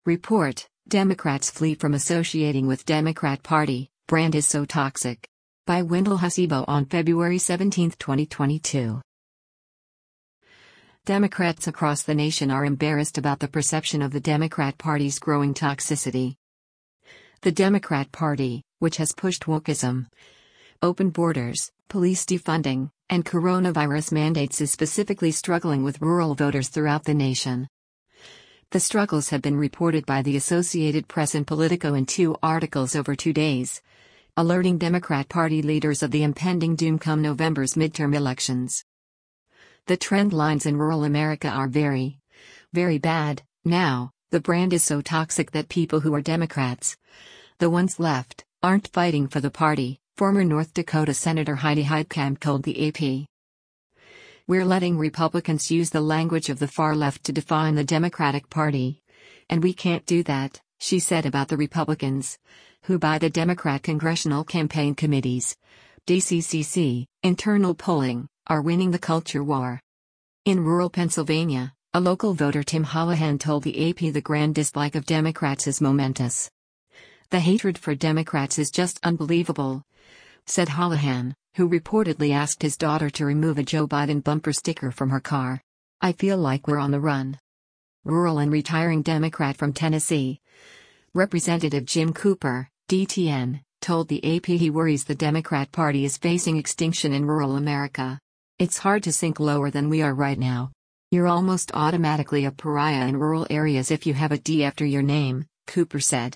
Report: Democrats flee from associating with Democrat Party, brand is so toxic. By Wendell Hasibo on February 17, 2022. Democrats across the nation are embarrassed about the perception of the Democrat Party's growing toxicity. The Democrat Party, which has pushed wokeism, open borders, police defunding, and coronavirus mandates, is specifically struggling with rural voters throughout the nation. The struggles have been reported by the Associated Press and Politico in 2 articles over 2 days, alerting Democrat Party leaders of the impending doom come November's midterm elections. The trend lines in rural America are very, very bad. Now, the brand is so toxic that people who are Democrats, the ones left, aren't fighting for the party, former North Dakota Senator Heidi Heitkamp told the AP. We're letting Republicans use the language of the far left to define the Democratic Party. And we can't do that, she said about the Republicans, who by the Democrat Congressional Campaign Committee's DCCC internal polling, are winning the culture war. In rural Pennsylvania, a local voter, Tim Holohan, told the AP the grand dislike of Democrats is momentous. The hatred for Democrats is just unbelievable, said Holohan, who reportedly asked his daughter to remove a Joe Biden bumper sticker from her car. I feel like we're on the run. Rural and retiring Democrat from Tennessee, Representative Jim Cooper, DTN, told the AP he worries the Democrat Party is facing extinction in rural America. It's hard to sink lower than we are right now. You're almost automatically a pariah in rural areas if you have a D after your name, Cooper said.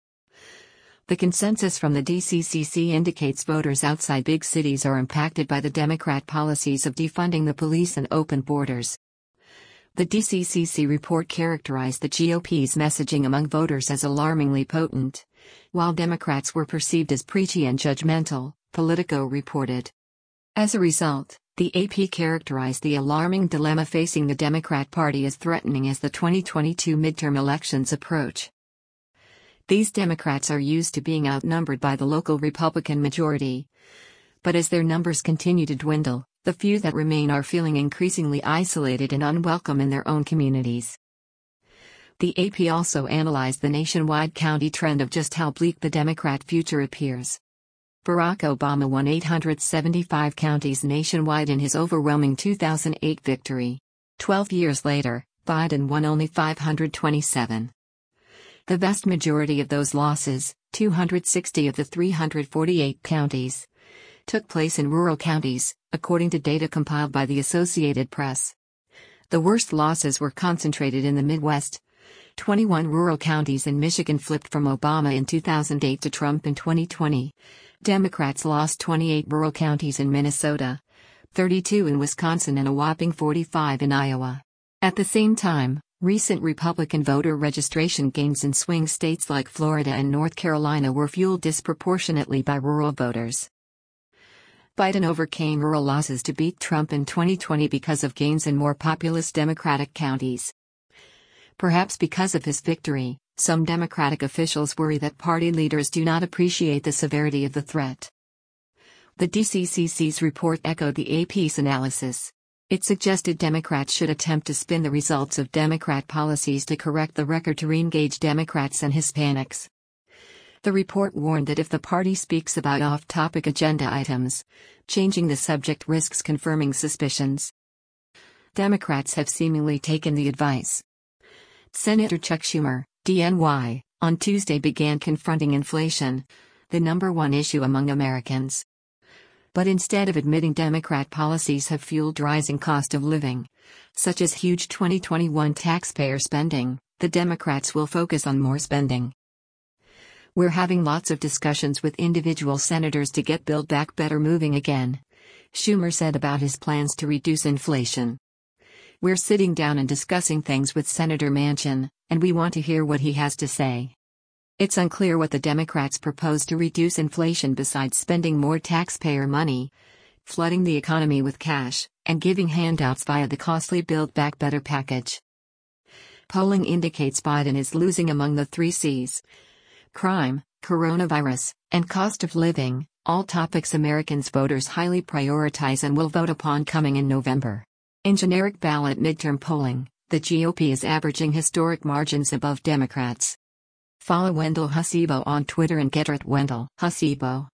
The consensus from the DCCC indicates voters outside big cities are impacted by the Democrat policies of defunding the police and open borders. The DCCC report characterized the GOP's messaging among voters as alarmingly potent, while Democrats were perceived as preachy and judgmental, Politico reported. As a result, the AP characterized the alarming dilemma facing the Democrat Party as threatening as the 2022 midterm elections approach. These Democrats are used to being outnumbered by the local Republican majority. But as their numbers continue to dwindle, the few that remain are feeling increasingly isolated and unwelcome in their own communities. The AP also analyzed the nationwide county trend of just how bleak the Democrat future appears. Barack Obama won 875 counties nationwide in his overwhelming 2008 victory. 12 years later, Biden won only 527. The vast majority of those losses, 260 of the 348 counties, took place in rural counties, according to data compiled by the Associated Press. The worst losses were concentrated in the Midwest. 21 rural counties in Michigan flipped from Obama in 2008 to Trump in 2020. Democrats lost 28 rural counties in Minnesota, 32 in Wisconsin, and a whopping 45 in Iowa. At the same time, recent Republican voter registration gains in swing states like Florida and North Carolina were fueled disproportionately by rural voters. Biden overcame rural losses to beat Trump in 2020 because of gains in more populous Democratic counties. Perhaps because of his victory, some Democratic officials worry that party leaders do not appreciate the severity of the threat. The DCCC's report echoed the AP's analysis. It suggested Democrats should attempt to spin the results of Democrat policies to correct the record to re-engage Democrats and Hispanics. The report warned that if the party speaks about off-topic agenda items, changing the subject risks confirming suspicions. Democrats have seemingly taken the advice. Senator Chuck Schumer, DNY, on Tuesday began confronting inflation, the number one issue among Americans. But instead of admitting Democrat policies have fueled rising cost of living, such as huge 2021 taxpayer spending, the Democrats will focus on more spending. We're having lots of discussions with individual senators to get Build Back Better moving again, Schumer said about his plans to reduce inflation. We're sitting down and discussing things with Senator Manchin, and we want to hear what he has to say. It's unclear what the Democrats propose to reduce inflation besides spending more taxpayer money, flooding the economy with cash, and giving handouts via the costly Build Back Better package. Polling indicates Biden is losing among the 3 C's: crime, coronavirus, and cost of living, all topics Americans voters highly prioritize and will vote upon coming in November. In generic ballot midterm polling, The GOP is averaging historic margins above Democrats. Follow Wendell Hasibo on Twitter and Get@Wendell Hasibo.